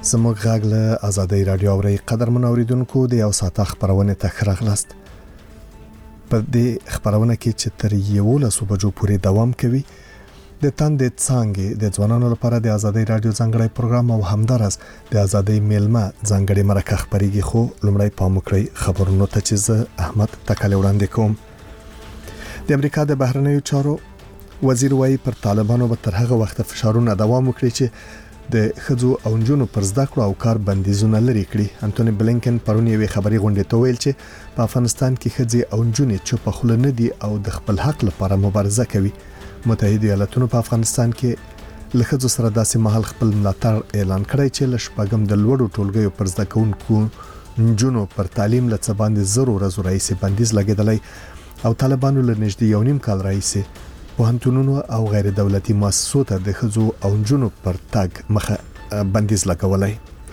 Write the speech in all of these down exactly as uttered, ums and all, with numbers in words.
زموږ غږ له آزادۍ رادیو اوري قدرمن اوریدونکو د یو ساعت خبرونه تخرغلست په دې خبرونه کې چې تر یو لسو بجو پورې دوام کوي د تاندې څنګه د ځوانانو لپاره د آزادۍ رادیو ځانګړی پروګرام او همدارس د آزادۍ میلمه ځانګړی مرکه خبريږي خو لومړی پاموکړی خبرونو ته چې احمد تکاله وړاندې کوم د امریکا د بهرنیو چارو وزیر وايي پر طالبانو به تر هغه وخت فشارونه دوام وکړي چې د خځو او نجونو پر زده کړو او کار بندیزونه لري کړی. انټونی بلینکن پرون یوې خبري غونډې ته ویل چې په افغانستان کې خځې او نجونې چې په خله نه دي او د خپل حق لپاره مبارزه کوي. متحده ایالاتونو په افغانستان کې لخذو سره داسې محل خپل ملاتړ اعلان کړی چې لشپږم د لوړو ټولګیو پر زده کوونکو نجونو پر تعلیم لڅ باندې زرو ورځې رئیس بندیز لګیدلی او طالبانو لنږدې یو نیم کال رئیس پوهنتونونو او غیر دولتي مؤسسو ته د خځو او نجونو پر تاګ مخه بندیز لګولای.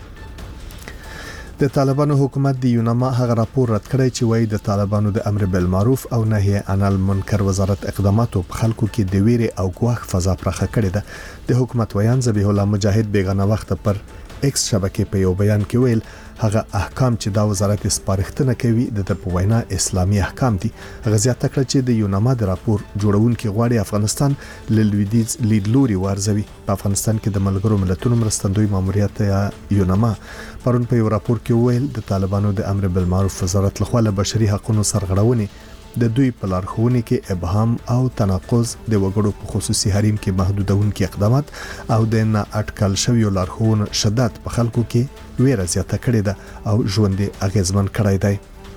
د طالبانو حکومت د یونما هغه راپور رد کړی چې وایي د طالبانو د امر بالمعروف او نهي عن المنکر وزارت اقداماتو په خلکو کې د ویري او ګواښ فضا پرخه کړې ده. د حکومت ویان ذبیح الله مجاهد بیگانه وخت پر ایکس شبکې په یو بیان کې ویل هغه احکام چې دا وزارت سپارښتنه کوي د په وینا اسلامي احکام دي. هغه زیاته کړ چې د یونما د راپور جوړونکو غواړي افغانستان لویدیځ لیدلوري وارزوي. په افغانستان کې د ملګرو ملتونو مرستندوی ماموریت یا یونما پرون په یو راپور کې ویل د طالبانو د امر بالمعروف وزارت لخوا له بشري حقوقو سرغړونې د دوی په لارښوونې کې ابهام او تناقض د وګړو په خصوصي حریم کې محدودونکو اقدامات او د نه اټکل شوی لارښوونو شدت په خلکو کې ویره زیاته کړې ده او ژوند اغیزمن کړی دی.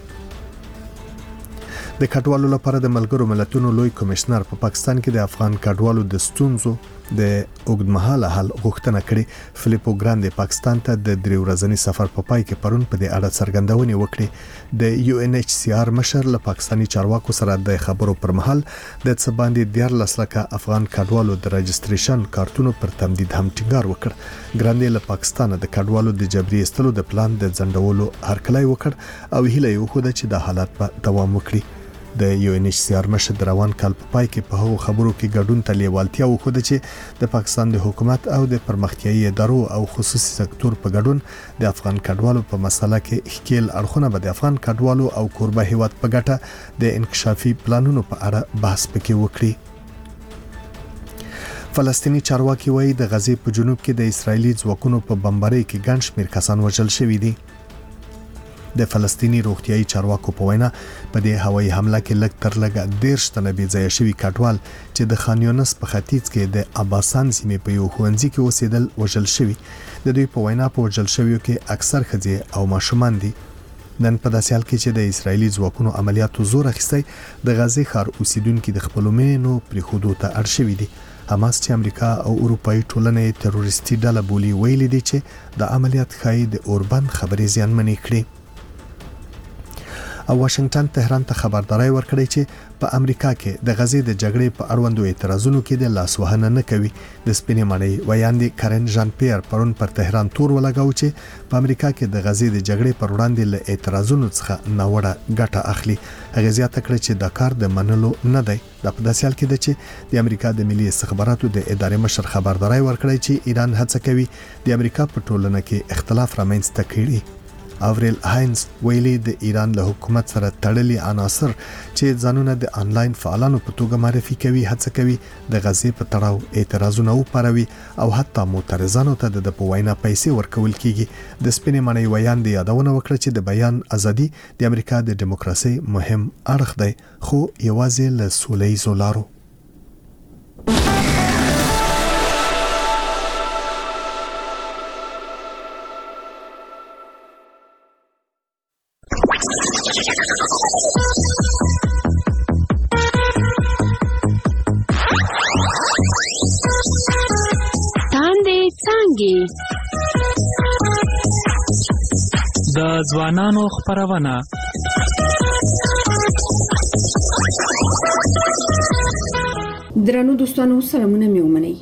د کډوالو لپاره د ملګرو ملتونو لوی کمشنر په پا پاکستان کې د افغان کډوالو د ستونزو د اوږدمهاله حل غوښتنه کړې. فلیپو ګراندي پاکستان ته د درې ورځنی سفر په پای کې پرون په دې اړه څرګندونې وکړې. د یو ان ایچ سی آر مشر له پاکستانی چارواکو سره د خبرو پر مهال د څه باندې ډیر لسلکه افغان کډوالو د رجستریشن کارتونو پر تمدید هم ټینګار وکړ. ګراندي له پاکستان د کډوالو د جبري استلو د پلان د ځندولو هرکلی وکړ او هیله یې وکړه چې د حالت په دوام وکړي. د یو ان ایچ سی آر مشر د روان کال په پای کې په هغو خبرو کې ګډون ته لیوالتیا وکړه چې د پاکستان د حکومت او د پرمختیایي ادارو او خصوصي سکتور په ګډون د افغان کډوالو په مسله کې ښکیل اړخونه به د افغان کډوالو او کوربه هیواد په ګټه د انکشافي پلانونو په اړه بحث پکې وکړي. فلسطینی چارواکي وایي د غزې په جنوب کې د اسرایلی ځواکونو په بمبارۍ کې ګڼ شمېر کسان وژل شوي دي. د فلسطینی روغتيایي چارواکو په وینا په دې هوایي حمله کې لږ تر لږه دیرش تنه بې ځایه شوي کډوال چې د خان یونس په ختیځ کې د اباسان سیمې په یو ښوونځي کې اوسېدل وژل شوي. د دوی په وینا په وژل شویو کې اکثر ښځې او ماشومان دي. نن په داسې حال کې چې د اسرایلی ځواکونو عملیاتو زور اخیستی د غزې ښار اوسیدونکو د خپلو مینو پرېښودو ته اړ شوي دي. حماس چې امریکا او اروپایي ټولنې تروریستي ډله بولي ویلي دي چې د عملیات ښایي د اوربند خبرې زیانمنې کړي. او واشنگټن تهران ته خبرداري ورکړې چې په امریکا کې د غزې د جګړې په اړوندو اعتراضونو کې د لاسوهنه نه کوي. د سپینې مړۍ ویاندې کارن جان پیر پرون پر تهران تور ولګاو چې په امریکا کې د غزې د جګړې پر وړاندې له اعتراضونو څخه ناوړه ګټه اخلي. هغه زیاته کړې چې دا کار د منلو نه دی. د په داسې حال کې ده چې د امریکا د ملي استخباراتو د ادارې مشر خبرداري ورکړی چې ایران هڅه کوي د امریکا په ټولنه کې اختلاف رامنځته کړي. اورل هاینز ویلي د ایران له حکومت سره تړلي عناصر چې ځانونه د انلاین فعالانو په توګه معرفي کوي هڅه کوي د غزې په تړاو اعتراضونه وپاروي او حتی معترضانو ته د پوینا پیسې ورکول کیږي. د سپینې مړۍ ویان د یادونه وکړه چې د بیان ازادي د امریکا د دیموکراسي مهم اړخ دی خو یوازې له سوله‌ییزو لارو. د ځوانانو خبرونه درنو دوستانو سلامونه مې ومنئ.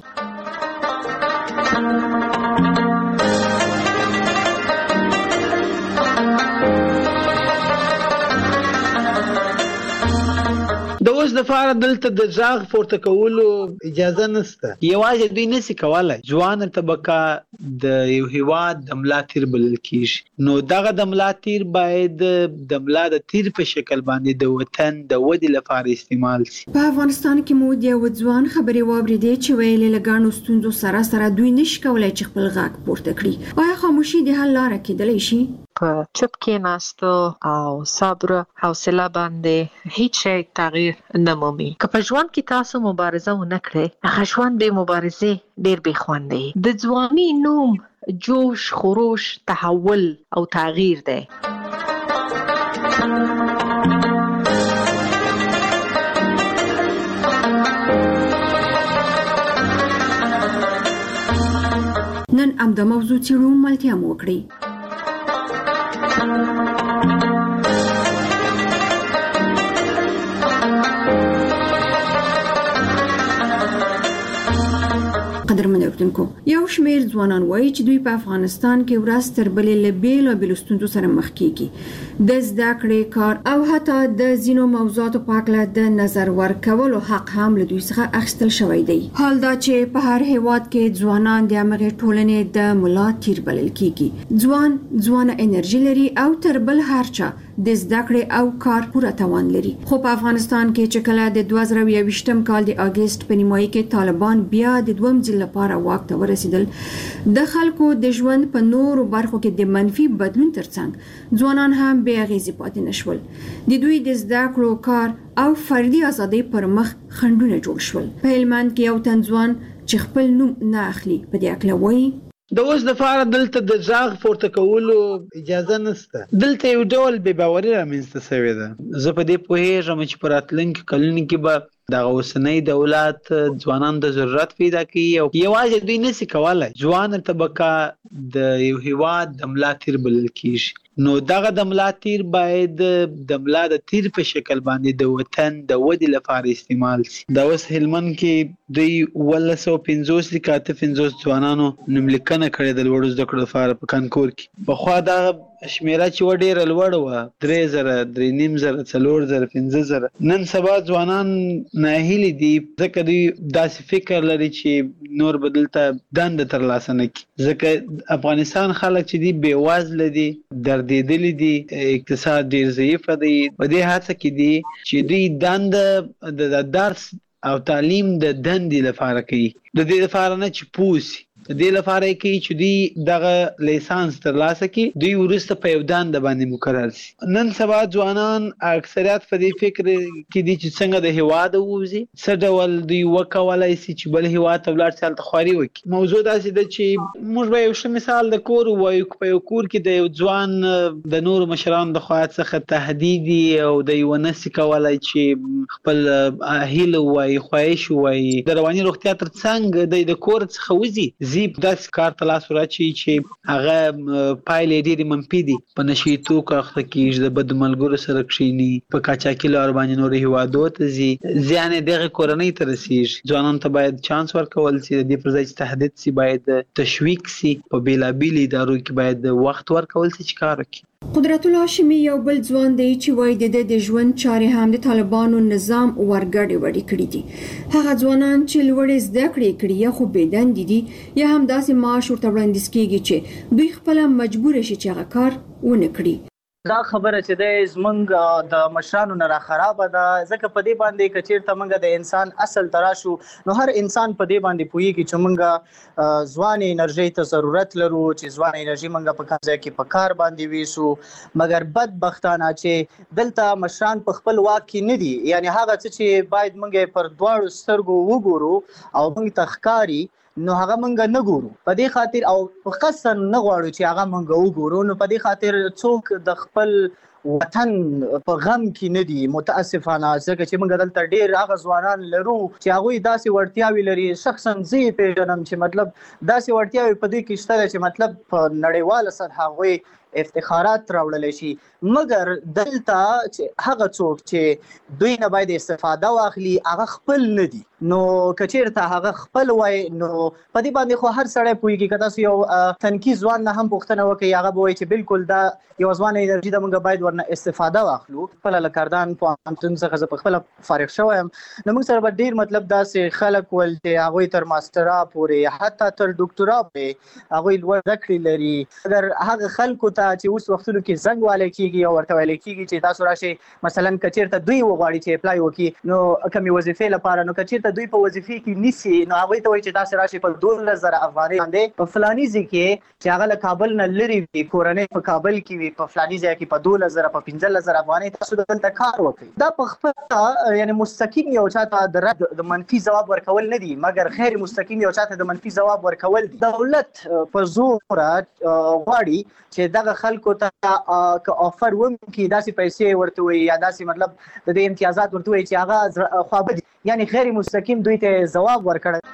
د اوس د فار دلته د ځاغ پورته کولو اجازه نشته. یوازې دوی نسی کولای ځوان طبقه د یو هیواد د ملا تیر بلل کیږي. نو دغه د ملا تیر باید د ملا د تیر په شکل باندې د وطن د ودی لپاره استعمال شي. په افغانستان کې مو د یو ځوان خبرې واورېدې چې ویلې له ګڼو ستونزو سره سره دوی نشي کولای چې خپل غږ پورته کړي. آیا خاموشي د حل لاره کېدلی شي؟ په چپ کېناستو او صبر حوصله باندې هیڅ شی تغییر نه مومي. که په ژوند کې تاسو مبارزه ونه کړئ، هغه ژوند بې مبارزې ډېر بې خوند دی. د ځواني نوم جوش، خروش، تحول او تغییر دی. نن همدا موضوع څېړو، ملتیا مو وکړئ. قدرمن اورېدونکو، یو شمېر ځوانان وایي چې دوی په افغانستان کې ورځ تر بلې له بېلابېلو ستونزو سره مخ کېږي. د زده کړې، کار او حتی د ځینو موضوعاتو په هکله د نظر ورکولو حق هم له دوی څخه اخیستل شوی دی. حال دا چې په هر هیواد کې ځوانان د همغې ټولنې د ملا تیر بلل کېږي. ځوان ځوانه انرژي لري او تر بل هر چا د زده کړې او کار پوره توان لري. خو په افغانستان کې چې کله د دوه زره یوویشتم کال د اګست په نیمایي کې طالبان بیا د دویم ځل لپاره واک ته ورسېدل، د خلکو د ژوند په نورو برخو کې د منفي بدلون ترڅنګ ځوانان هم بې اغېزې پاتې نشول. د دوی د زده کړو، کار او فردي ازادۍ پر مخ خنډونه جوړ شول. په هلمند کې یو تن ځوان چې خپل نوم نه اخلي په دې هکله وایي: د اوس د فار دلته د ځاغ پورته کولو اجازه نشته. دلته یو ډول بې باوري رامنځته شوې ده. زه په دې پوهېږم چې په راتلونکي کلونو کې به دغه اوسنی دولت ځوانان د ضرورت پیدا کوي او یوازې دوی نسی کولای ځوان طبقه د یو هیواد د ملا تیر بلل کیږي. نو دغه د ملا تیر باید د ملا د تیر په شکل باندې د وطن د ودی لپاره استعمال شي. دا اوس هلمند کې دوی اوولس سوه پنځوس کې اته پنځوس ځوانانو نوملیکنه کړې د لوړو زده کړو لپاره په کانکور کې. پخوا دغه شمیره چې و ډېره لوړه وه، درې زره، درې نیم زره، څلور زره، پنځه زره. نن سبا ځوانان ناهیلي دي ځکه دوی داسې فکر لري چې نور به دلته دنده ترلاسه نه کړي. ځکه افغانستان خلک چې دي بې وزله دي، دردېدلي دي، اقتصاد ډېر ضعیفه دی. په دې هڅه کې دي چې دوی دنده د درس او تعلیم د دندې لپاره کوي، د دې لپاره نه چې پوه سي. د دې لپاره یې کوي چې دوی دغه لیسانس ترلاسه کړي، دوی وروسته په یو دنده باندې مقرر شي. نن سبا ځوانان اکثریت په دې فکر کې دي چې څنګه د هیواده ووځي، څه ډول دوی وکولای شي چې بل هیواد ته ولاړ شي، هلته خواري وکړي. موضوع داسې ده چې موږ به یو ښه مثال د کور ووایو. په یو کور کې د یو ځوان د نورو مشرانو د خوا څخه تهدید او د یو نسي کولای چې خپل هیله ووایي، خواهش ووایي، د رواني روغتیا تر څنګ د کور څخه وځي، زیب داسې کار ته لاس وراچوي چې هغه پایلې ډېرې منفي دي. په نشي توکو اخته کېږي، د بدو ملګرو سره کښېني، په قاچاقي لارو باندې نورو هیوادو ته ځي، زیان یې دغې کورنۍ ته رسېږي. ځوانانو ته باید چانس ورکول سي، د دې پر ځای چې تهدید سي باید تشویق سي. په بېلابېلو ادارو کې باید وخت ورکول سي چې کار وکړي. قدرت الله هاشمي یو بل ځوان دی چې وایي د ده د ژوند چارې هم د طالبانو نظام ورګډې وډې کړي دي. هغه ځوانان چې لوړې زده کړې کړي یا خو بې دندې دي یا هم داسې معاش ورته وړاندیز کېږي چې دوی خپله مجبوره شي چې هغه کار ونه کړي. دا خبره چې د زمونږ د مشرانو نه را خرابه ده، ځکه په دې باندې که چېرته موږ د انسان اصل ته راشو نو هر انسان په دې باندې پوهېږي چې موږ ځوان انرژۍ ته ضرورت لرو، چې ځوان انرژي موږ په کوم ځای کې په کار باندې ویسو. مګر بدبختانه چې دلته مشران په خپل واک کې نه دي، یعنی هغه څه چې باید موږ پر دواړو سترګو وګورو او موږ ته ښکاري نو هغه مونږ نه ګورو. په دې خاطر او په قصد نه غواړو چې هغه مونږ وګورو. نو په دې خاطر څوک د خپل وطن په غم کې نه دي متاسفانه، ځکه چې موږ دلته ډېر هغه ځوانان لرو چې هغوی داسې وړتیاوې لري. شخصا زه یې پېژنم چې مطلب داسې وړتیاوې په دې کې شته ده چې مطلب په نړیواله سطحه هغوی افتخارات راوړلی شي. مګر دلته چې هغه څوک چې دوی نه باید استفاده واخلي هغه خپل نه دي. نو که چېرته هغه خپل وای نو په دې باندې خو هر سړی پوهېږي. که تاسو یو تنکي ځوان نه هم پوښتنه وکړئ هغه به وایي چې بلکل دا یو ځوان انرژي ده، موږ باید ورنه استفاده واخلو. خپل لکاردان پوهنتون څخه زه په خپل فارغ شوم نو موږ سره به ډیر مطلب داسې خلک ول چې هغوی تر ماسترا پورې حتی تر ډاکټرا پورې هغوی لوړ زده کړې لري. اگر هغه خلکو ته چې اوس وختونو کې زنګ والی کېږي او ورته ویل کېږي چې تاسو راشئ مثلا که چېرته دوی وغواړي چې اپلای وکړي نو کومې وظیفې لپاره نو که چېرته دوی په وظیفې کې نیسي نو هغوی ته وایي چې تاسې راشئ په دولس زره افغانۍ باندې په فلاني ځای کې چې هغه له کابل نه لرې وي کورنۍ په کابل کې وي په فلاني ځای کې په دولس زره په پنځلس زره افغانۍ تاسو دلته کار وکړئ. دا په خپله یعنې مستقیم یو چاته د رد د منفي ځواب ورکول نه دي مګر غیر مستقیم یو چاته د منفي ځواب ورکول دي. دولت په زوره غواړي چې دغه خلکو ته که آفر وکړي داسې پیسې ورته وي یا داسې مطلب د دې امتیازات ورته وي چې هغه خوابدي یعنې غیر مستقیم دوی ته ځواب ورکړی.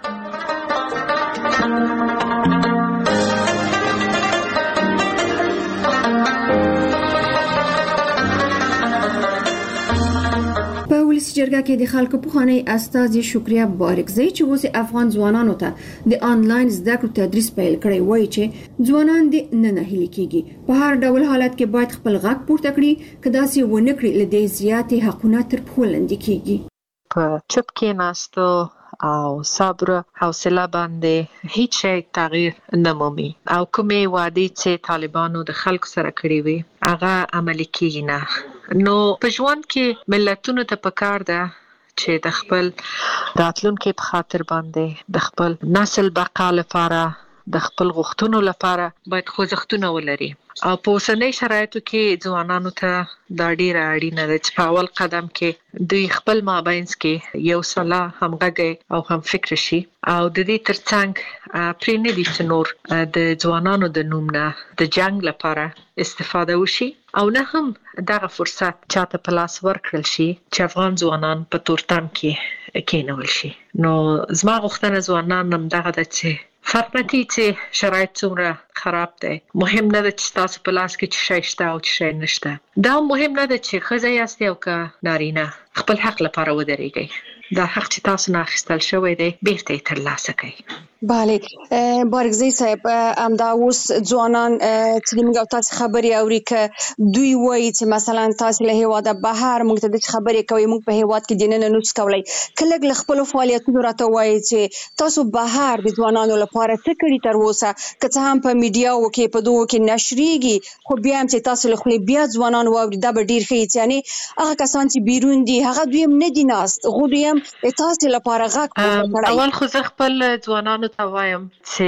په ولسی جرګه کې د خلکو پخوانی استازي شکریا بارکزی چې اوس افغان ځوانانو ته د آنلاین زده کړو تدریس پیل کړی وایي چې ځوانان د نه نه هلي کېږي په هر ډول حالت کې باید خپل غږ پورته کړي که داسې ونه کړي لدې زیاتې حقونه تر پښو لاندې کېږي. په چپ کې ناستو او صبر حوصله باندې هیڅ شی تغییر نه مومي او کومې وعدې چې طالبانو د خلکو سره کړې وي هغه عملي کېږي نه. نو په ژوند کې ملتونو ته پکار ده چې د خپل راتلونکي په خاطر باندې د خپل نسل بقا لپاره د خپل غوښتنو لپاره باید خوځښتونه ولري او په اوسنۍ شرایطو کې ځوانانو ته دا ډیره اړینه ده چې په اول قدم کې دوی خپل مابینځ کې یو سلا همغږی او هم فکر شي او د دې ترڅنګ پرې نه دي چې نور د ځوانانو د نوم نه د جنگ لپاره استفاده وشي او نه هم دغه فرصت چاته په لاس ورکړل شي چې افغان ځوانان په تورتم کې کېنول شي. نو زما غوښتنه ځوانان هم دغه ده چې فرق نه کوي چې شرایط څومره خراب دی مهم نه ده چې تاسو په لاس کې چې شی شته او چې شی نشته. دا مهم نه ده چې ښځه یاست او که نارینه خپل حق لپاره ودرېږئ. دا حق چې تاسو نه اخیستل شوی دی بیرته یې ترلاسه کړئ. بله بارکزی صاحب همدا اوس ځوانان چې موږ او تاسو خبرې اوري که دوی وایي چې مثلا تاسو له هیواده بهر موږ ته د خبرې کوي موږ په هیواد کې دننه نوڅ کولای کله له خپل فعالیتونو راته وایي چې تاسو بهر د ځوانانو لپاره څه کړی تر اوسه که څه هم په میډیاو کې په دوه کې نشریږي خو بیا هم چې تاسو له خپل بیا ځوانان واوري دا به ډیر ښه یعنی هغه کسان چې بیرون دي هغه دوی هم نه دي ناست خو دوی هم تاسو لپاره غږ پورته اول خو زه خپل ځوانانو ته وایم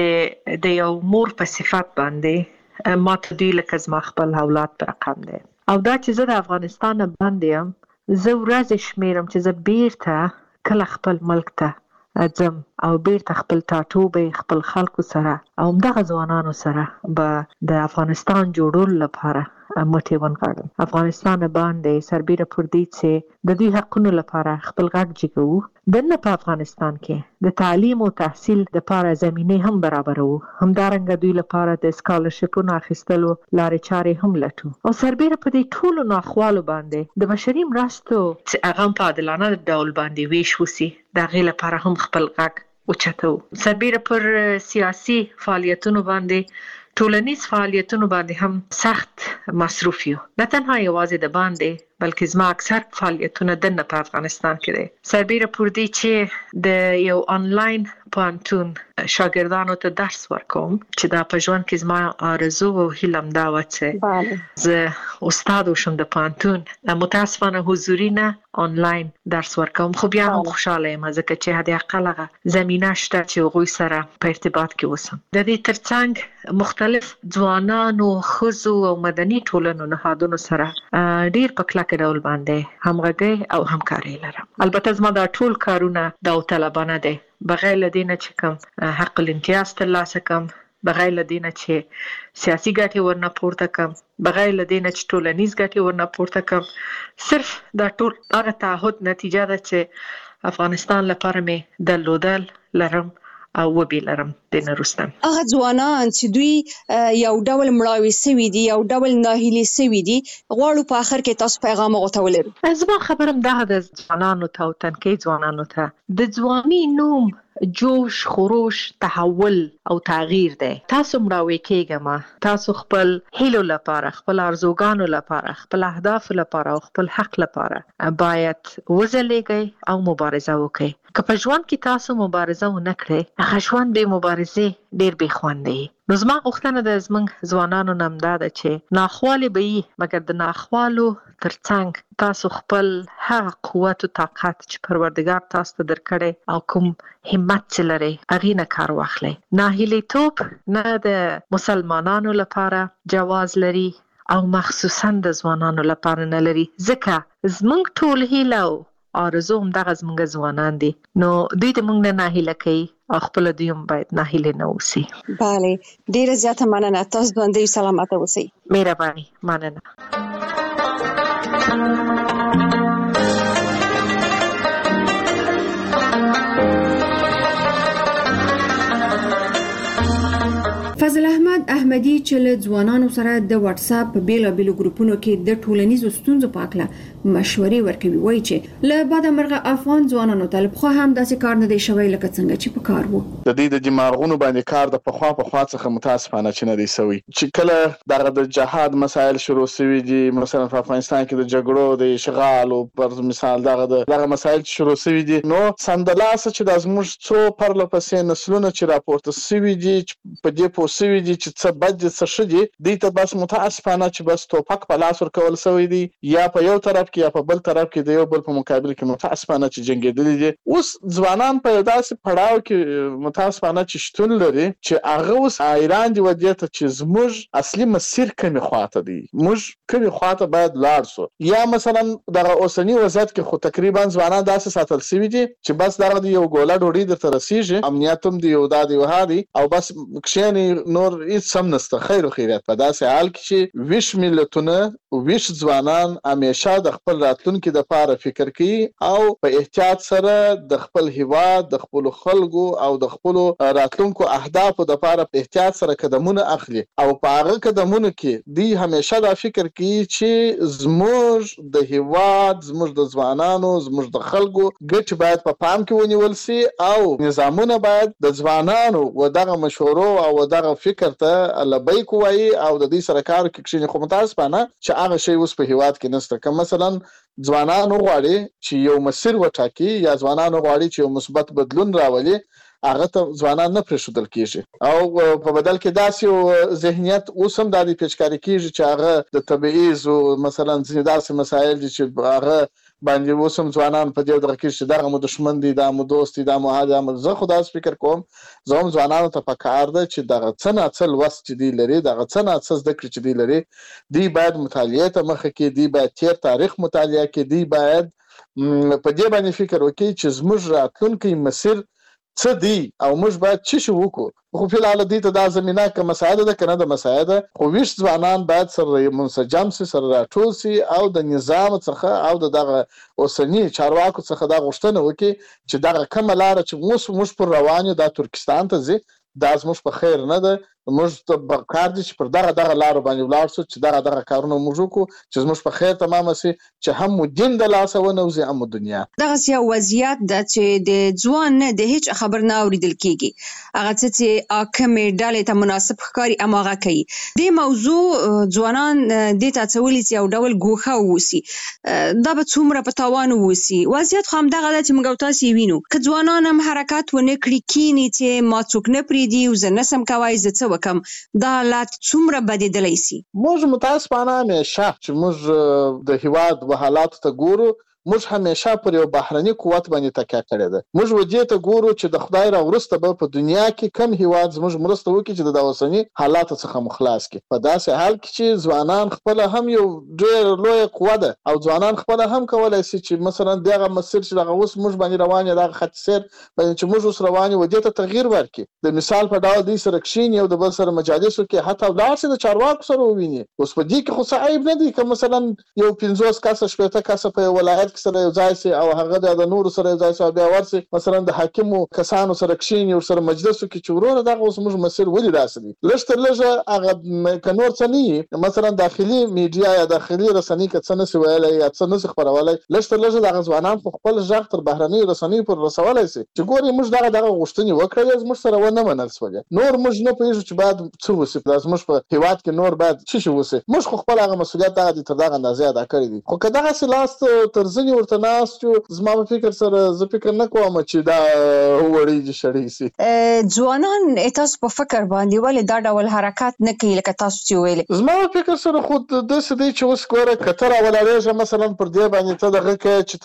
چې د یو مور په صفت باندې ما ته دوی لکه زما خپل اولاد په رقم دی او دا چې زه د افغانستان باندې یم زه ورځې شمیرم چې زه بیرته کله خپل ملک ته ځم او بیرته خپل ټاټوبې خپل خلکو سره او همدغه ځوانانو سره به د افغانستان جوړولو لپاره مټې ونغاړم. افغانستان باندې سربیره پر دې چې د دوی حقونو لپاره خپل غږ جګوو دنه په افغانستان کې د تعلیم او تحصیل لپاره زمینه هم برابرو همدارنګه دوی لپاره د سکالرشپونو اخیستلو لارې چارې هم لټو او سربیره په دې ټولو ناخوالو باندې د بشري مرستو چې هغه په عادلانه ډول باندې ویش وسی د هغې لپاره هم خپل غږ اوچتو. سربیره پر سیاسي فعالیتونو باندې ټولنیز فعالیتونو باندې هم سخت مصروف یو نه تنها یوازې د باندې بلکې زما اکثر فعالیتونه دنه په افغانستان کې دي. سربیره پر دې چې د یو آنلاین پوهنتون شاګردانو ته درس ورکوم چې دا په ژوند کې زما آرزو او هیله هم دا وه چې زه استاد وشم د پوهنتون. متاسفانه حضوري نه آنلاین درس ورکوم خو بیا هم خوشاله یم ځکه چې حد اقل هغه زمینه شته چې هغوی سره په ارتباط کې اوسم. د دې ترڅنګ مختلف ځوانانو ښځو او مدني ټولنو نهادونو سره ډیر په کلکه ډول باندې همغږي او همکاري لرم. البته زما دا ټول کارونه داوطلبانه دي بغیر له دې نه چې کوم حق الامتیاز ترلاسه کړم بغیر له دې نه چې سیاسي ګټې ورنه پورته کړم بغیر له دې نه چې ټولنیز ګټې ورنه پورته کړم. صرف دا ټول هغه تعهد نتیجه ده چې افغانستان لپاره مې درلودل لرم او وبې لرم د نه وروسته. هغه ځوانان چې دوی یو ډول مړاوي سوي دي یو ډول ناهیلي سوي دي غواړو په آخر کې تاسو پیغام هغو ته ولرو. زما خبره همدغه د ځوانانو ته او تنکۍ ځوانانو ته د ځواني نوم جوش خروش تحول او تغییر دی. تاسو مراوي کېږم، تاسو خپل هیلو لپاره، خپل ارزوګانو لپاره، خپل اهداف لپاره او خپل حق لپاره باید وځلېږئ او مبارزه وکړئ. که په ژوند کې تاسو مبارزه ونه کړئ، هغه ژوند بې مبارزې ډېر بې خوند دی. نو زما غوښتنه د زموږ ځوانانو نه همدا ده چې ناخوالې به وي، مګر د ناخوالو ترڅنګ تاسو خپل هغه قوت او طاقت چې پروردګار تاسو ته درکړی او کوم همت چې لرئ هغې نه کار واخلئ. ناهیلیتوب نه د مسلمانانو لپاره جواز لري او مخصوصا د ځوانانو لپاره نه لري، ځکه زموږ ټول هیله او آرزو همدغه زموږ ځوانان دي. نو دوی د موږ نه ناهیله کوي او خپل دوی هم باید ناهیله نه اوسي. بله، ډیره زیاته مننه. تاسو ژوندۍ سلامته اوسئ. مهرباني، مننه. فضل احمد احمدي چې له ځوانانو سره د واتس اپ په بیلابیلو ګروپونو کې د ټولنیزو ستونزو په اړه مشورې ورکوي، وایي چې له بعد مرغه افغان ځوانانو ته خو هم داسې کار نه دی شوی لکه څنګه چې په کار وو. د دې د دماغونو باندې کار د پخوا په خوا څخه متاسفانه چې نه دی سوی. چې کله دغه د جهاد مسایل شروع شوي دي، مثلا په افغانستان کې د جګړو د اشغال او پر مثال دغه دغه مسایل شروع شوي دي، نو سندلاسه چې د زموږ څو پرله پسې نسلونه چې راپورته شوي دي په دې پوه شوي دي چې څه بد دي څه ښه دي، دوی ته بس متاسفانه چې بس توپک په لاس ورکول شوی دی، یا په یو طرف کې یا په بل طرف کې د یو بل په مقابل کې متاسفانه چې جنګېدلي دي. اوس ځوانان په یو داسې پړاو کې متاسفانه چې شتون لري چې هغه اوس حیران دي ودې ته چې زموږ اصلي مسیر کومې خواته دی، موږ کومې خواته باید لاړ شو. یا مثلا دغه اوسني وضعیت کې خو تقریبا ځوانان داسې ساتل شوي دي چې بس دغه د یو ګوله ډوډۍ درته رسیږي، امنیت هم دی، یو دا دی وها دی، او بس کښېنئ، نور هیڅ هم نشته، خیر و خیریت. په داسې حال کې چې ویش ملتونه ویش ځوانان همیشه د خپل راتلونکي دپاره فکر کوي او په احتیاط سره د خپل هیواد، د خپلو خلکو او د خپلو راتلونکو اهدافو دپاره په احتیاط سره قدمونه اخلي، او په هغه قدمونو کې دوی همیشه دا فکر کوي چې زموږ د هیواد، زموږ د ځوانانو، زموږ د خلکو ګټې باید په پام کې ونیول سي، او نظامونه باید د ځوانانو و دغه مشورو او دغه فکر ته لبیک وایي او د دې سره کار وکړي. خو متاسفانه چې هغه شی اوس په هیواد کې نشته. که مثلا ځوانان وغواړي چې یو مسیر وټاکي یا ځوانان وغواړي چې یو مثبت بدلون راولي، هغه ته ځوانان نه پرېښودل کېږي، او په بدل کې داسې یو ذهنیت اوس هم دا د پیچکاري کېږي چې هغه د تبعیض او مثلا ځینې داسې مسایل دي چې هغه باندې اوس هم ځوانان په دې ډول کې چې دغه مو دښمن دي، دا مو دوست دي، دا مو هغه دي. زه خو داسې فکر کوم، زه هم ځوانانو ته پکار ده چې دغه څه ناڅه لوست چې دوی لري، دغه څه ناڅه زده کړې چې دوی لري، دوی باید مطالعې ته مخه کړي، دوی باید تیر تاریخ مطالعه کړي، دوی باید په دې باندې فکر وکړي چې زموږ راتلونکی مسیر څه دی او موږ باید څه شی وکړو. خو فی الحال دې ته دا زمینه که مساعده ده که نه ده مساعده، خو ویش ځوانان باید سره منسجم سي، سره راټول سي، او د نظام څخه او د دغه اوسني چارواکو څخه دا غوښتنه وکړي چې دغه کومه لاره چې اوس موږ پر روان یو دا ترکستان ته ځي، دا زموږ په خیر نه ده. موږ ته کار دي چې پر دغه دغه لارو باندې ولاړ شو، چې دغه دغه کارونه موږ وکړو چې زموږ په خیر تمامه سي، چې هم مو دین د لاسه ونوځي هم مو دنیا. دغسې یو وضعیت ده چې د ځوان نه د هیڅ خبر نه اورېدل کېږي، هغه څه چې کومې ډلې ته مناسب ښکاري هماغه کوي. دې موضوع ځوانان دې ته هڅولي چې یو ډول ګوښه واوسي، دا به څومره په تاوان واوسي. وضعیت خو همدغه ده چې موږ او تاسې وینو. که ځوانان هم حرکت ونه کړي، کینې چې ما څوک نه پرېږدي او زه نسم کوای، زه څه وکم، دا حالات څومره بدېدلی سي. موږ متاسفانه همیشه چې موږ د هیواد و حالاتو ته ګورو، موږ همیشه پر یو بهرني قوت باندې تکیه کړې ده. موږ ودې ته ګورو چې د خدای را وروسته به په دنیا کې کم هیواد زموږ مرسته وکړي چې د اوسني حالاتو څخه مخلاص کړي. په داسې حال کې چې ځوانان خپله هم یو ډېر لویه قوه ده، او ځوانان خپله هم کولی سي چې مثلا دغه مسیر چې دغه اوس موږ باندې روان یو دغه خط سیر باندې چې موږ اوس روان یو ودې ته تغییر ورکړي. د مثال په ډول دوی سره کښېني، یو د بل سره مجالس وکړي، حتی ولاړ سي د چارواکو سره وویني. اوس په دې کې خو څه عیب نه دی که مثلا یو پنځوس کسه شپېته کسه په یو ولایت ولایت سره یو ځای سي او هغه د نور سره یو ځای سي بیا ورسي مثلا د حاکمو کسانو سره کښینی او سره مجلس کې چورونه دغه اوس موږ مسیر ولې داسې دي لږ تر لږه هغه کنور څه نه مثلا داخلي میډیا یا داخلي رسنۍ کې څه نشي ویلای یا څه نشي خبرولای لږ تر لږه د ځوانان په خپل ځخ تر بهرنۍ رسنۍ پر رسولای سي چې ګوري موږ دغه دغه غوښتنې وکړې موږ سره ونه منل سوله نور موږ نه پېژو چې بعد څه وسی پلاس موږ په هیواد کې نور بعد څه شي وسی موږ خپل هغه مسولیت هغه تر دغه اندازې ادا کړی دي خو کله چې لاست تر ځنی ورته ناس چې زما په فکر سره زه فکر نه کوم چې دا وړي شړې سي ځوانان تاسو په فکر باندې ولې دا ډول حرکت نه کوي لکه تاسو چې ویل زما په فکر سره خو د سدي چې اوس ګوره کتر اولارېږه مثلا پر دې باندې ته دغه کې چې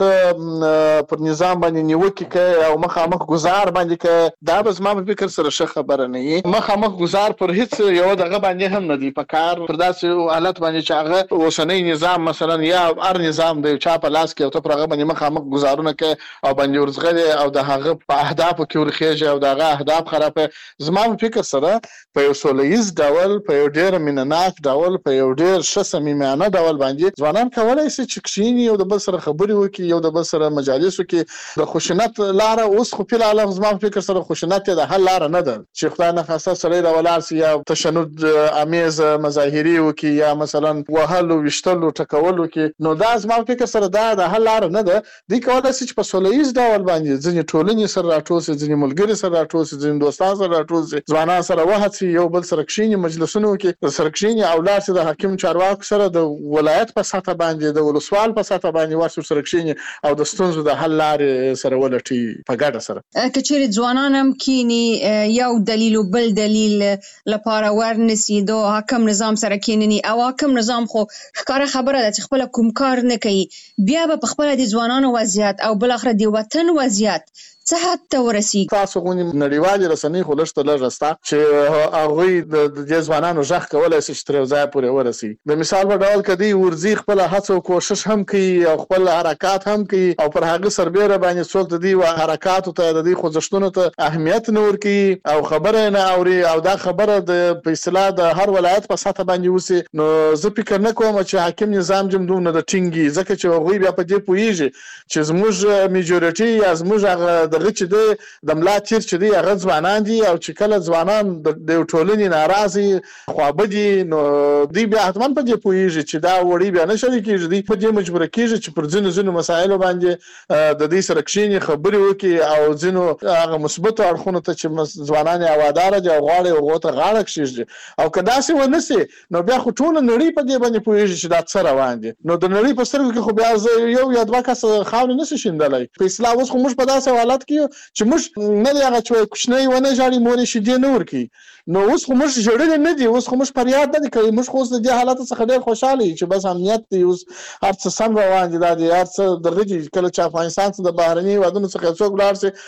ته پر نظام باندې نیوکه کوي او مخامخ گزار باندې کوي دا به زما په فکر سره ښه خبره نه وي مخامخ گزار پر هیڅ یو دغه باندې هم نه دی په کار پر داسې حالت باندې چې هغه اوسنۍ نظام مثلا یا هر نظام د چا په لاس کې او ته پر هغه باندې مخامخ گزارونه کوي او باندې ورزغلي او د هغه په اهدافو کې ورخېږي او دغه اهداف خرابه زما په فکر سره په یو سولهییز ډول په یو ډېر مینناک ډول په یو ډېر ښه صمیمانه ډول باندې ځوانان کولی شي چې کښیني او د بل سره خبرې وکړي یو د بل سره مجالس وکړي د خشونت لاره اوس خو فی الحال زما په فکر سره خشونت د حل لاره نه ده چې خدای نه خاصه سړی راولاړ سي یا تشنج امیز مظاهري وکړي یا مثلا وهلو وشتلو ټکولو کې نو دا زما په فکر سره دا د حل لاره نه ده دوی کولی شي چې په سولهییز ډول باندې ځینې ټولنې سره راټول سي ځینې ملګري سره راټول سي ځینې دوستان سره راټول سي ځوانان سره وهڅي یو بل سره کښیني مجلسونه وکړي سره کښیني او لاړ سي د حاکم چارواکو سره د ولایت په سطح باندې د ولسوال په سطح باندې ورسره سره کښیني او د ستونزو د حل لارې سره ولټي په ګډه سره کچېرې ځوانان هم کینی یو دلیل او بل دلیل لپاره ورنسي دو حاکم نظام سره کینني او حاکم نظام خو ښکاره خبره ده چې خپل کوم کار نه کوي بیا به په خپل د ځوانانو وضعیت او بل اخر د وطن وضعیت څه حد ته ورسیږي تاسو غونې نړیوالې رسنۍ خو لږ ته لږ شته چې هغوی د دې ځوانانو غږ کولی شي چې تر یو ځایه پورې ورسي د مثال په ډول که دوی ورځي خپله هڅه او کوښښ هم کوي او خپل حرکات هم کوي او پر هغه سربیره باندې څوک د دوی حرکاتو ته د دوی خوځښتونو ته اهمیت نه ورکوي او خبره یې نه اوري او دا خبره د په اصطلاح د هر ولایت په سطح باندې وسي نو زه فکر نه کوم چې حاکم نظام جم دومره د ټینګي ځکه چې هغوی بیا په دې پوهېږي چې زموږ میجورټي یا زموږ هغه دغه چې دی د ملا تیر چې دی هغه ځوانان دي او چې کله ځوانان د ټولنې ناراضي خوابدي نو دوی بیا حتما په دې پوهېږي چې دا وړي بیا نه شری کېږي دوی په دې مجبوره کېږي چې پر ځینو ځینو مسایلو باندې د دې سره کښیني خبرې وکړي او ځینو هغه مثبتو اړخونو ته چې ځوانان یې هواداره دي او غواړي هغو ته غاړه کښېږدي او که داسې ونه سي نو بیا خو ټوله نړۍ په دې باندې پوهېږي چې دا څه روان دي نو د نړۍ په سترګو کې خو بیا زه یو یا دوه کسه خاورې نه شي شیندلی په اصطلاح اوس خو موږ په داسې حالت کې چې موږ نه دی هغه چې کوچنی ونه ژاړي مور یې شیدې نه ورکوي نو اوس خو موږ ژړلي نه دي اوس خو موږ فریاد نه دي کوي موږ خو اوس د دې حالت څخه ډېر خوشحاله یو چې بس امنیت دی اوس هر څه سم روان دي دا دی هر څه دغه دي کله چې افغانستان څخه د بهرني هېوادونو څخه څوک ولاړ سي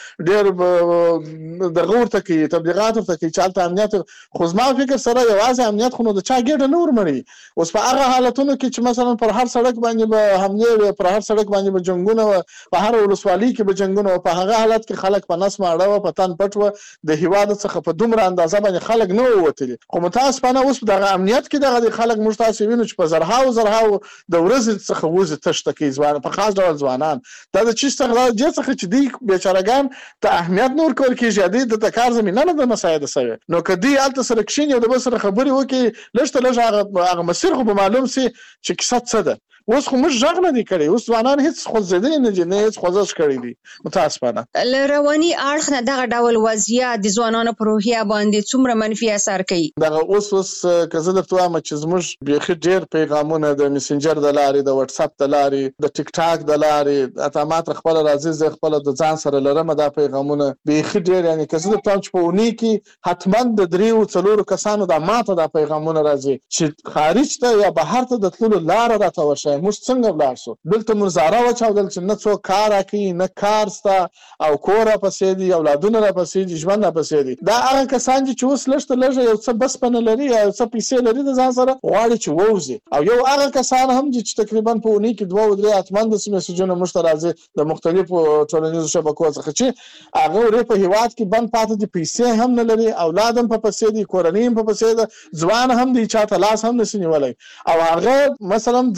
ډېر دغه ورته کوي تبلیغات ورته کوي چې هلته امنیت خو زما فکر سره یوازې امنیت خو نو د چا ګېډه نه ورمړي اوس په هغه حالتونو کې چې مثلا پر هر سړک باندې به حملې وي پر هر سړک باندې به جنګونه وه په هر ولسوالۍ کې به جنګونه وه په هغه حالت کې خلک په نس ماړه وه په تن پټ وه د هېواد څخه په دومره اندازه باندې خلک نه ووتلي خو متاسفانه اوس دغه امنیت کې دغه خلک موږ تاسو وینو چې په زرهاو زرهاو د ورځې څخه وځي تشته کوي ځوان په خاص ډول ځوانان دا د چی څخه دې څخه چې دوی بیچارهګان ته اهمیت نه ورکول کېږي دوی د کار زمینه نه ده مساعده سوې نو که دوی هلته سره کښېني او د بل سره خبرې وکړي لږ ته لږ هغه مسیر خو به معلوم سي چې کیسه څه ده اوس خو موږ غږ نه دی کړی اوس ځوانان هیڅ خوځېدلي نه دي نه هیڅ خوځښت کړی دي متاسفانه له رواني اړخ نه دغه ډول وضعیت د ځوانانو په روحیه باندې څومره منفي اثر کوي دغه اوس اوس که زه درته وایم چې زموږ بیخي ډېر پیغامونه د میسنجر د لارې د وټساپ د لارې د ټیک ټاک د لارې اته ماته خپله راځي زه خپله د ځان سره لرم دا پیغامونه بیخي ډېر یعنې که زه درته وایم چې په اونۍ کې حتما د دریو څلورو کسانو دا ماته دا پیغامونه راځي چې خارج ته یا بهر ته د تللو لاره راته وښایي موږ څنګه ولاړ شو دلته موږ زاره واچاودل چې نه څوک کار راکوي نه کار سته او کور راپسې دي اولادونه راپسې دي ژوند راپسې دي دا هغه کسان دي چې اوس لږ ته لږه یو څه بسپنه لري یا یو څه پیسې لري د ځان سره غواړي چې ووځي او یو هغه کسان هم دي چې تقریبا په اونۍ کې دوه او درې حتما داسې میسجونه موږ ته راځي د مختلفو ټولنیزو شبکو څخه چې هغه ورې په هېواد کې بند پاتې دي پیسې هم نه لري اولاد هم په پسې دي کورنۍ هم په پسې ده ځوان هم دی چاته لاس هم نشي نیولی او هغه مثلا ځینې خو دا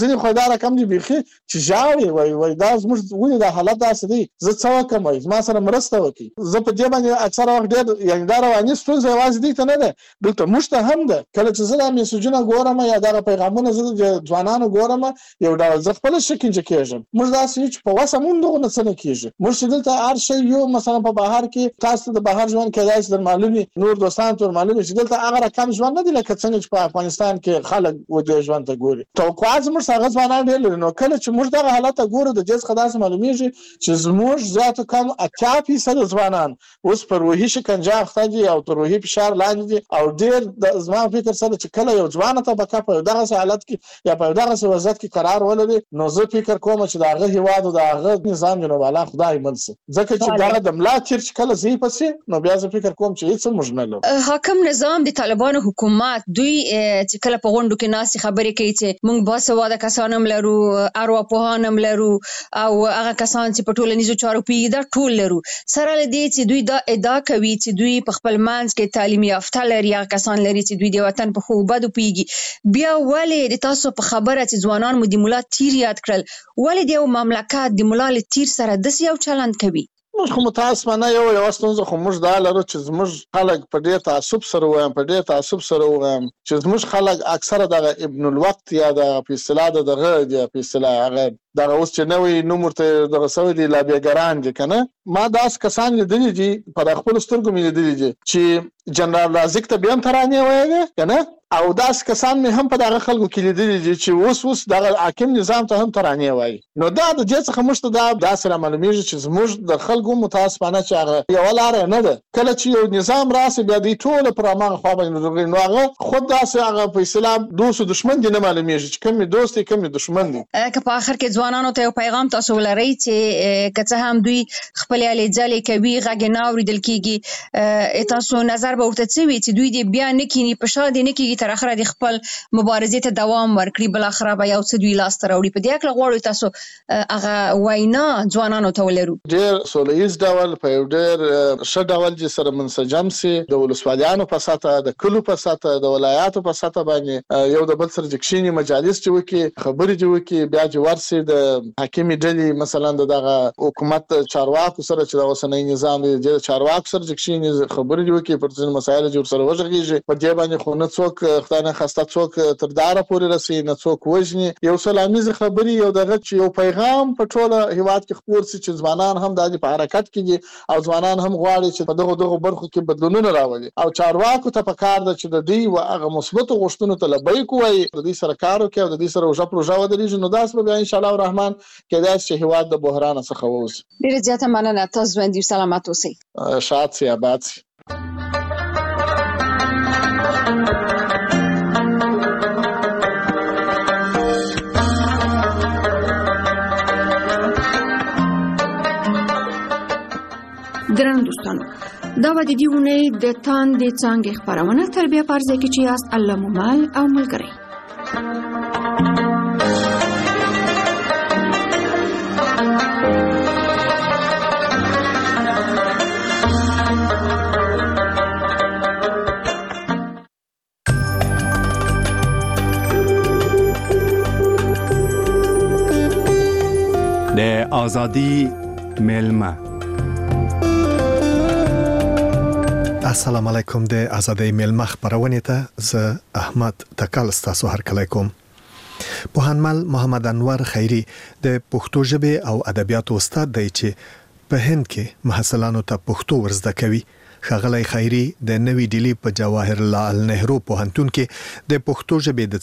دا رقم دی بيخي چې ژاړي وای وای دا زموږ ولې دا حالت داسې دی زه څه وکم ما سره مرسته وکړي زه په دې باندې اکثره وخت ډېر یعنی دا رواني ستونزه یوازې دي ته نه ده دلته موږ ته هم ده کله چې زه دا میسجونه ګورم یا دا پیغامونه زه د ځوانانو ګورم یو ډول زه خپل شکینځ کېږم موږ داسې چې په وسه مونږ دغه نه څه نه کېږي موږ چې دلته هر شی یو مثلا په بهر کې تاسو د بهر ژوند کېدای شي د معلومي نور دوستان ته معلومي چې دلته هغه رقم ژوند نه دی لکه څنګه چې په افغانستان کې خلک و دې ژوند ته ګوري توقعات موږ څنګه ځوانان ډېر نو کله چې موږ دغه حالت ګورو د جز خدای معلومیږي چې زموږ ذات کم اتیا فیصد ځوانان اوس پر روحي شکنجه اخته دي او تر روحي فشار لاندې دي او ډېر د زما فکر سره چې کله یو ځوان ته بکا په دغه حالت کې یا په دغه وضعیت کې قرار ولري نو زه فکر کوم چې دغه هیواد او دغه نظام جنوب الله خدای منسه ځکه چې دغه د ملا چرچ کله زی پسې نو بیا زه فکر کوم چې هیڅ موږ نه لرو حاکم نظام د طالبانو حکومت دوی چې کله په غونډو کې ناس خبرې کوي چې موږ باسواده کسان هم لرو ارواپوهان هم لرو او هغه کسان چې په ټولنیزو چارو پیږي دا ټول لرو سره لدی چې دوی دا ادعا کوي چې دوی په خپل منځ کې تعلیمي یافته لري هغه کسان لري چې دوی د وطن په خو بد پیږي بیا ولې د تاسو په خبره چې ځوانان مو د مولا تیر یاد کړل ولې د یو مملکت د مولا تیر سره داسې یو چلند کوي موږ خو متاسفانه یو یو ستونزه خو موږ دا لرو چې زموږ خلک په ډېر تعصب سره وایم په ډېر تعصب سره وایم چې زموږ خلک اکثره د ابن الوقت یا د په اصطلاح دغه د په اصطلاح هغه دا اوس چې نوې نوم ورته دغه سوي دی لا بیګران دي کنه ما داس کسان لیدلې دي په خپل سترګو مې لیدلې دي چې جنرال رازق ته بیا ترانه وایي کنه او داس کسان مې هم په دغه خلکو کې لیدلې دي چې اوس اوس دغه حاکم نظام ته هم ترانه وایي نو دا د دې څخه مشته دا داسره معلومیږي چې زموږ د خلکو متاسفانه چې هغه یو لار نه ده کله چې یو نظام راسي بیا دی ټول پر امغه خو باندې نو هغه خود داسه هغه په اسلام دوست دشمن دي نه معلومیږي چې کوم دوست دي کوم دشمن دي که په اخر کې ځوانانو ته یو پیغام تاسو ولرئ چې کڅه هم دوی خپل علي ځلې کوي غږ نه اوریدل کیږي تاسو نظر به ورته څوي چې دوی دې بیا نه کینی په شاده نه کیږي تر اخره د خپل مبارزې ته دوام ورکړي بل اخره به یو څه دوی لاس ته راوړي په دې اړه غواړو تاسو هغه وینا ځوانانو ته ولرو ډېر سولهیز ډول په یو ډېر ښه ډول چې سره منسجم سي د ولسوالیانو په ساته د کلو په ساته د ولایاتو په ساته باندې یو د بل سره جکشینی مجالس چې وکي خبرې چې وکي بیا چې ورسي د حاکمي ډلې مثلا دغه حکومت چارواکو سره چې د اوسنۍ نظام د چارواکو سره جکشینی خبرې وکي پر ځین مسایل چې سره وژغيږي په دې باندې خو نه څوک خدای نه خسته څوک تر داره پورې رسي نه څوک وژني یو سلامي خبري یو دغه چې یو پیغام په ټوله هیواد کې خپور سي چې ځوانان هم د حرکت کې او ځوانان هم غواړي چې په دغه دغه برخو کې بدلونونه راولي او چارواکو ته پکار ده چې د دې او هغه مثبت غوښتنو ته لبیک وایي د دې سره کار وکړي او د دې سره وجه پروژه ودرېږي نو داس به ان شاء الله الرحمن کېدای چې هیواد د بحران څخه ووځي ډیره زیاته مننه تاسو باندې سلامات اوسئ شاد سي آباد سي ګران دوستانو دا و د دې ونې د تان د څنګه خبرونه تربیه پرځه کې چې یاست الله مومال او ملګری د ازادي ملما السلام علیکم د ازادۍ ملما خبرونه ته زه احمد تکل تاسو هر کله کوم پوهنمل محمد انور خیری د پښتو ژبه او ادبیات استاد دی چې په هند کې محصلانو ته پښتو ورزده کوي ښاغلی خیری د نوې ډیلی په جواهر لال نهرو پوهنتون کې د پښتو ژبې د